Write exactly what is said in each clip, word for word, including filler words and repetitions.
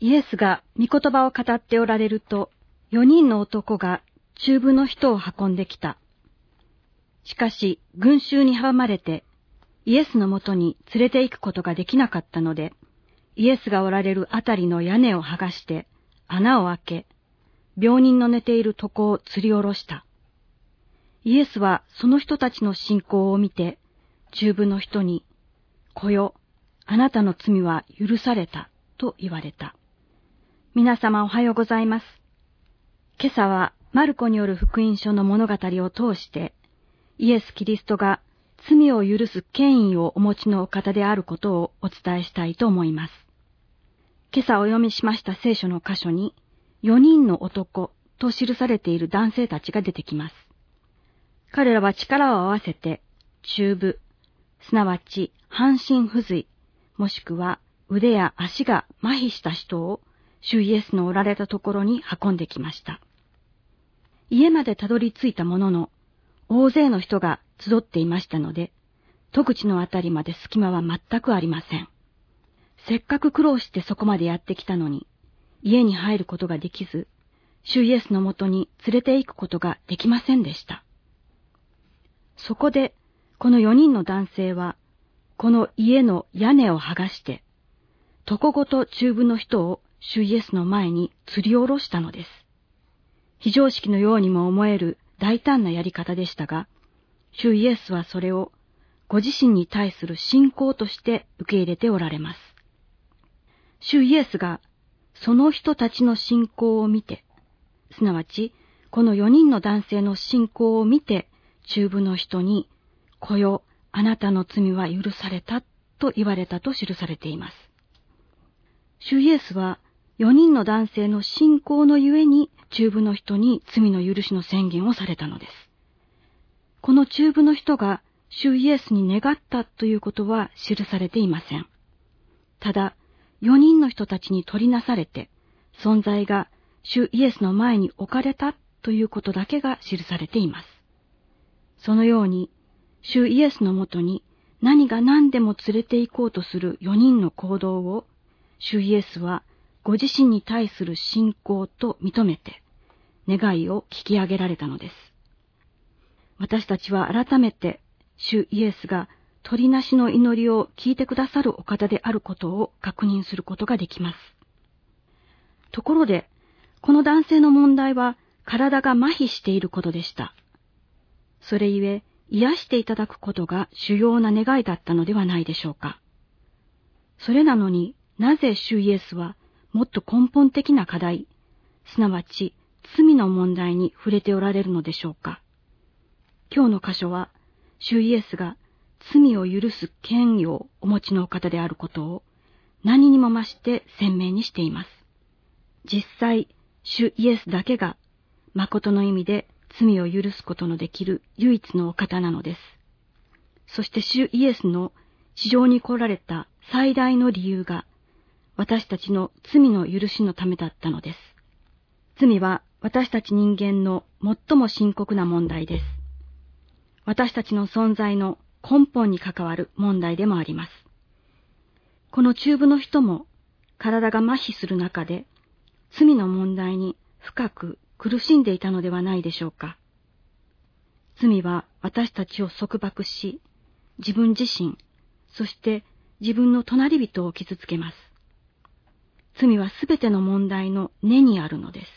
イエスが御言葉を語っておられると、四人の男が中部の人を運んできた。しかし、群衆に阻まれて、イエスのもとに連れて行くことができなかったので、イエスがおられるあたりの屋根を剥がして、穴を開け、病人の寝ている床を吊り下ろした。イエスはその人たちの信仰を見て、中部の人に、来よ、あなたの罪は許された、と言われた。皆様おはようございます。今朝はマルコによる福音書の物語を通して、イエス・キリストが罪を許す権威をお持ちのお方であることをお伝えしたいと思います。今朝お読みしました聖書の箇所に、四人の男と記されている男性たちが出てきます。彼らは力を合わせて、中部、すなわち半身不随、もしくは腕や足が麻痺した人を主イエスのおられたところに運んできました。家までたどり着いたものの、大勢の人が集っていましたので、戸口のあたりまで隙間は全くありません。せっかく苦労してそこまでやってきたのに、家に入ることができず、主イエスのもとに連れて行くことができませんでした。そこで、この四人の男性は、この家の屋根を剥がして、床ごと中部の人を主イエスの前に吊り下ろしたのです。非常識のようにも思える大胆なやり方でしたが、主イエスはそれをご自身に対する信仰として受け入れておられます。主イエスがその人たちの信仰を見て、すなわちこの四人の男性の信仰を見て、中部の人に、来よ、あなたの罪は許されたと言われたと記されています。主イエスは四人の男性の信仰のゆえに中部の人に罪の許しの宣言をされたのです。この中部の人が主イエスに願ったということは記されていません。ただ、四人の人たちに取りなされて、存在が主イエスの前に置かれたということだけが記されています。そのように、主イエスのもとに何が何でも連れて行こうとする四人の行動を、主イエスはご自身に対する信仰と認めて、願いを聞き上げられたのです。私たちは改めて、主イエスが取りなしの祈りを聞いてくださるお方であることを確認することができます。ところで、この男性の問題は体が麻痺していることでした。それゆえ、癒していただくことが主要な願いだったのではないでしょうか。それなのになぜ主イエスはもっと根本的な課題、すなわち罪の問題に触れておられるのでしょうか。今日の箇所は、主イエスが罪を許す権威をお持ちのお方であることを何にも増して鮮明にしています。実際、主イエスだけが誠の意味で罪を許すことのできる唯一のお方なのです。そして主イエスの地上に来られた最大の理由が私たちの罪の許しのためだったのです。罪は私たち人間の最も深刻な問題です。私たちの存在の根本に関わる問題でもあります。この中部の人も体が麻痺する中で罪の問題に深く苦しんでいたのではないでしょうか。罪は私たちを束縛し、自分自身、そして自分の隣人を傷つけます。罪はすべての問題の根にあるのです。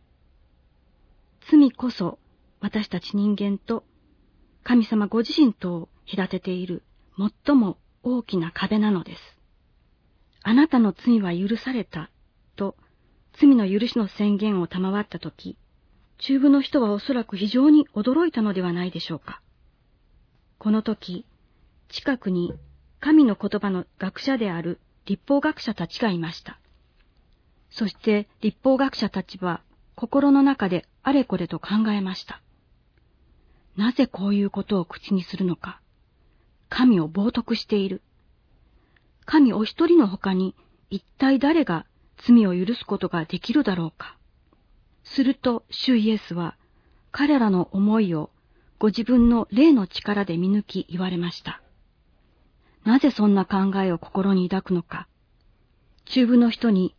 罪こそ私たち人間と神様ご自身とを隔てている最も大きな壁なのです。あなたの罪は許されたと罪の許しの宣言を賜ったとき、中部の人はおそらく非常に驚いたのではないでしょうか。この時、近くに神の言葉の学者である律法学者たちがいました。そして律法学者たちは心の中であれこれと考えました。なぜこういうことを口にするのか。神を冒涜している。神お一人の他に一体誰が罪を許すことができるだろうか。すると主イエスは彼らの思いをご自分の霊の力で見抜き言われました。なぜそんな考えを心に抱くのか。中部の人に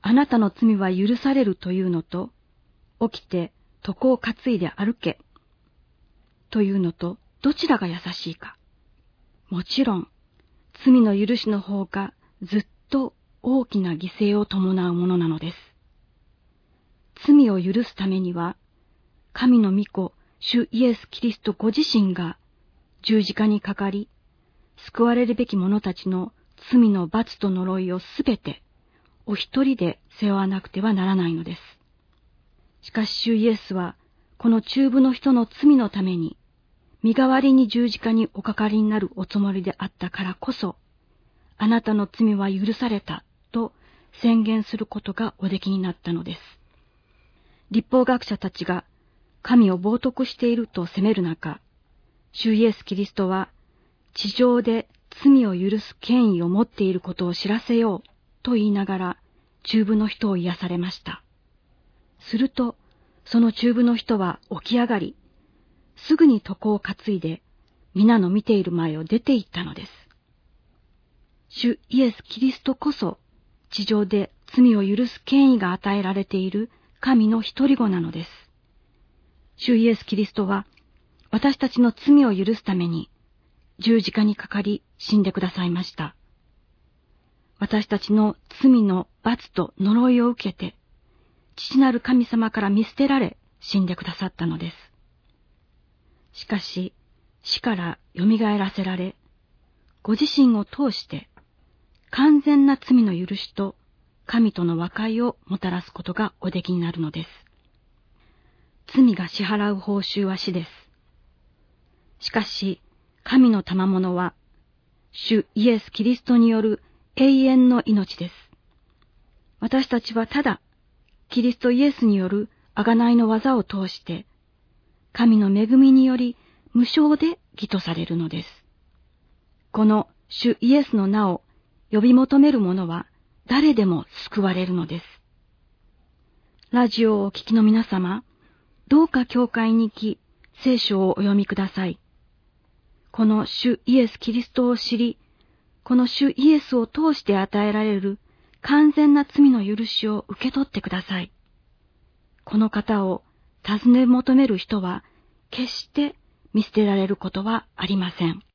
あなたの罪は許されるというのと、起きて床を担いで歩けというのと、どちらが優しいか。もちろん、罪の許しの方がずっと大きな犠牲を伴うものなのです。罪を許すためには、神の御子、主イエス・キリストご自身が十字架にかかり、救われるべき者たちの罪の罰と呪いをすべてお一人で背負わなくてはならないのです。しかし主イエスは、この中部の人の罪のために、身代わりに十字架におかかりになるおつもりであったからこそ、あなたの罪は許されたと宣言することがおできになったのです。律法学者たちが神を冒涜していると責める中、主イエス・キリストは地上で罪を許す権威を持っていることを知らせようと言いながら中部の人を癒されました。すると、その中部の人は起き上がり、すぐに床を担いで、皆の見ている前を出て行ったのです。主イエス・キリストこそ、地上で罪を許す権威が与えられている神の一人子なのです。主イエス・キリストは、私たちの罪を許すために、十字架にかかり死んでくださいました。私たちの罪の罰と呪いを受けて、父なる神様から見捨てられ死んでくださったのです。しかし、死から蘇らせられ、ご自身を通して完全な罪の許しと神との和解をもたらすことがおできになるのです。罪が支払う報酬は死です。しかし、神の賜物は、主イエス・キリストによる永遠の命です。私たちはただ、キリストイエスによる贖いの技を通して、神の恵みにより無償で義とされるのです。この主イエスの名を呼び求める者は誰でも救われるのです。ラジオをお聞きの皆様、どうか教会に行き、聖書をお読みください。この主イエス・キリストを知り、この主イエスを通して与えられる完全な罪の許しを受け取ってください。この方を尋ね求める人は決して見捨てられることはありません。